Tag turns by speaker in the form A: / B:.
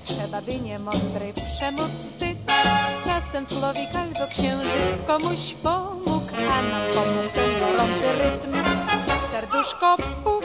A: trzeba by niemądry przemóc wstyd. Czasem słowik albo księżyc komuś pomógł, a nam pomógł ten gorący rytm. Serduszko puk,